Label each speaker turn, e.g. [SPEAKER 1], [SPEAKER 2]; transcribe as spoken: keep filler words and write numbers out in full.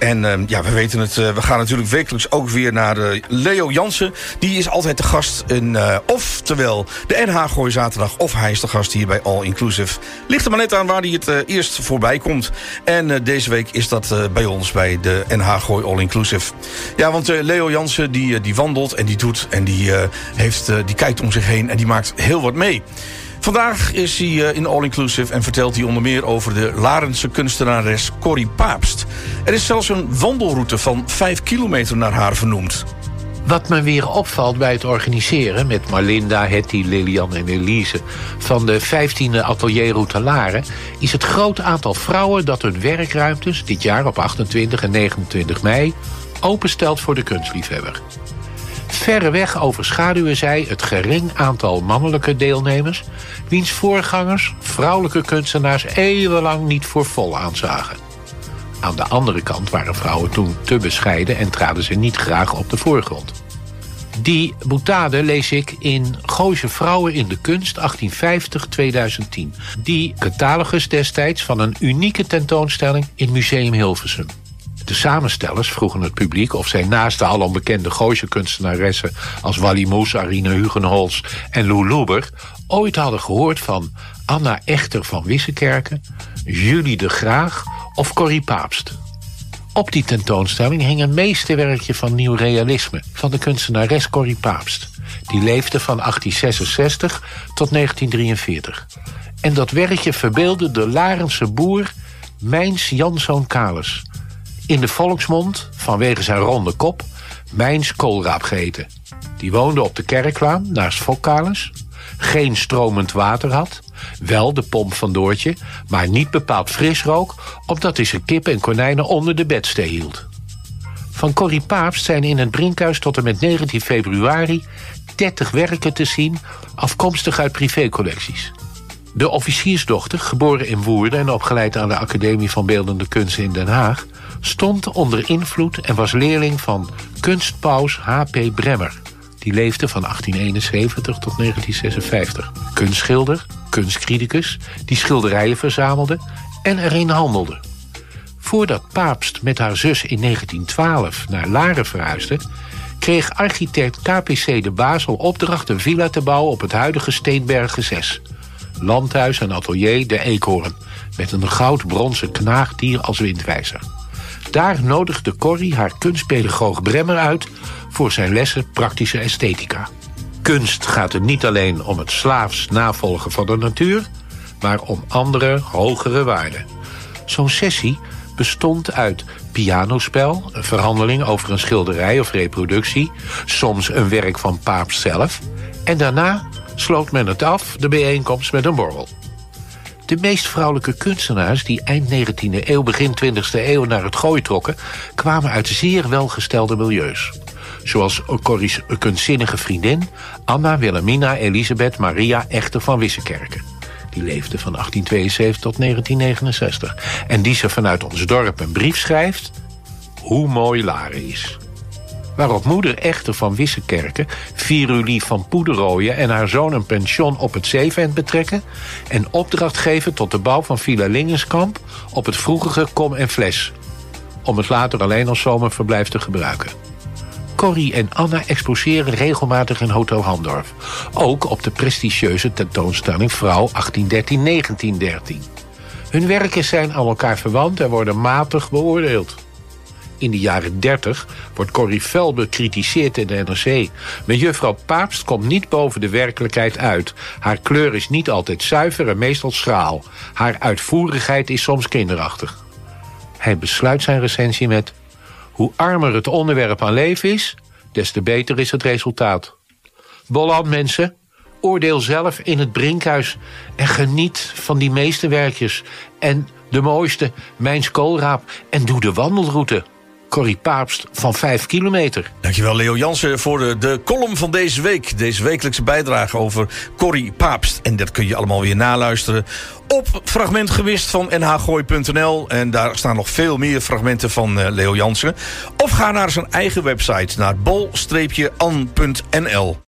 [SPEAKER 1] En uh, ja, we weten het, uh, we gaan natuurlijk wekelijks ook weer naar uh, Leo Jansen. Die is altijd de gast in, uh, oftewel de N H Gooi zaterdag, of hij is de gast hier bij All Inclusive. Ligt er maar net aan waar hij het uh, eerst voorbij komt. En uh, deze week is dat uh, bij ons bij de N H Gooi All Inclusive. Ja, want uh, Leo Jansen die, uh, die wandelt en die doet en die, uh, heeft, uh, die kijkt om zich heen en die maakt heel wat mee. Vandaag is hij uh, in All Inclusive en vertelt hij onder meer over de Larense kunstenares Corrie Paapst. Er is zelfs een wandelroute van vijf kilometer naar haar vernoemd.
[SPEAKER 2] Wat me weer opvalt bij het organiseren met Marlinda, Hetty, Lilian en Elise van de vijftiende atelierroute Laren is het groot aantal vrouwen dat hun werkruimtes dit jaar op achtentwintig en negenentwintig mei openstelt voor de kunstliefhebber. Verreweg overschaduwen zij het gering aantal mannelijke deelnemers, wiens voorgangers vrouwelijke kunstenaars eeuwenlang niet voor vol aanzagen. Aan de andere kant waren vrouwen toen te bescheiden en traden ze niet graag op de voorgrond. Die boutade lees ik in Gooise Vrouwen in de Kunst achttien vijftig tot tweeduizend tien. Die catalogus destijds van een unieke tentoonstelling in Museum Hilversum. De samenstellers vroegen het publiek of zij naast de alom bekende Gooise kunstenaressen als Wally Moes, Arine Hugenholz en Lou Loeber ooit hadden gehoord van Anna Echter van Wissekerke, Julie de Graag of Corrie Paapst. Op die tentoonstelling hing een meesterwerkje van nieuw realisme van de kunstenares Corrie Paapst. Die leefde van achttien zesenzestig tot negentien drieënveertig. En dat werkje verbeeldde de Larense boer Mijns Janszoon Kalis. In de volksmond, vanwege zijn ronde kop, Mijns Koolraap geheten. Die woonde op de Kerklaan, naast Fokkalis. Geen stromend water had. Wel de pomp van Doortje, maar niet bepaald fris rook, omdat hij zijn kippen en konijnen onder de bedstee hield. Van Corrie Paapst zijn in het Brinkhuis tot en met negentien februari dertig werken te zien, afkomstig uit privécollecties. De officiersdochter, geboren in Woerden en opgeleid aan de Academie van Beeldende Kunsten in Den Haag, stond onder invloed en was leerling van kunstpaus H P Bremmer. Die leefde van achttien eenenzeventig tot negentien zesenvijftig. Kunstschilder, kunstcriticus, die schilderijen verzamelde en erin handelde. Voordat Paapst met haar zus in negentien twaalf naar Laren verhuisde, kreeg architect K P C de Basel opdracht een villa te bouwen op het huidige Steenbergen zes. Landhuis en atelier De Eekhoorn, met een goud-bronzen knaagdier als windwijzer. Daar nodigde Corrie haar kunstpedagoog Bremmer uit voor zijn lessen praktische esthetica. Kunst gaat er niet alleen om het slaafs navolgen van de natuur, maar om andere, hogere waarden. Zo'n sessie bestond uit pianospel, een verhandeling over een schilderij of reproductie, soms een werk van Paapst zelf, en daarna sloot men het af, de bijeenkomst, met een borrel. De meest vrouwelijke kunstenaars die eind negentiende eeuw, begin twintigste eeuw naar het Gooi trokken, kwamen uit zeer welgestelde milieus. Zoals Corrie's kunstzinnige vriendin Anna Wilhelmina Elisabeth Maria Echter van Wissekerke. Die leefde van achttien tweeënzeventig tot negentien negenenzestig. En die ze vanuit ons dorp een brief schrijft: hoe mooi Laren is. Waarop moeder Echter van Wissekerke Virulie van Poederooien en haar zoon een pension op het Zeevent betrekken en opdracht geven tot de bouw van Villa Lingenskamp op het vroegere Kom en Fles, om het later alleen als zomerverblijf te gebruiken. Corrie en Anna exposeren regelmatig in Hotel Handorf, ook op de prestigieuze tentoonstelling Vrouw achttien dertien tot negentien dertien. Hun werken zijn aan elkaar verwant en worden matig beoordeeld. In de jaren dertig wordt Corrie fel bekritiseerd in de N R C. Maar juffrouw Paapst komt niet boven de werkelijkheid uit. Haar kleur is niet altijd zuiver en meestal schraal. Haar uitvoerigheid is soms kinderachtig. Hij besluit zijn recensie met: hoe armer het onderwerp aan leven is, des te beter is het resultaat. Bolland, mensen, oordeel zelf in het Brinkhuis en geniet van die meesterwerkjes en de mooiste, Mijns Koolraap, en doe de wandelroute. Corrie Paapst van vijf kilometer.
[SPEAKER 1] Dankjewel Leo Jansen voor de, de column van deze week. Deze wekelijkse bijdrage over Corrie Paapst. En dat kun je allemaal weer naluisteren op fragmentgewist van n h gooi punt n l. En daar staan nog veel meer fragmenten van uh, Leo Jansen. Of ga naar zijn eigen website, naar bol an punt n l.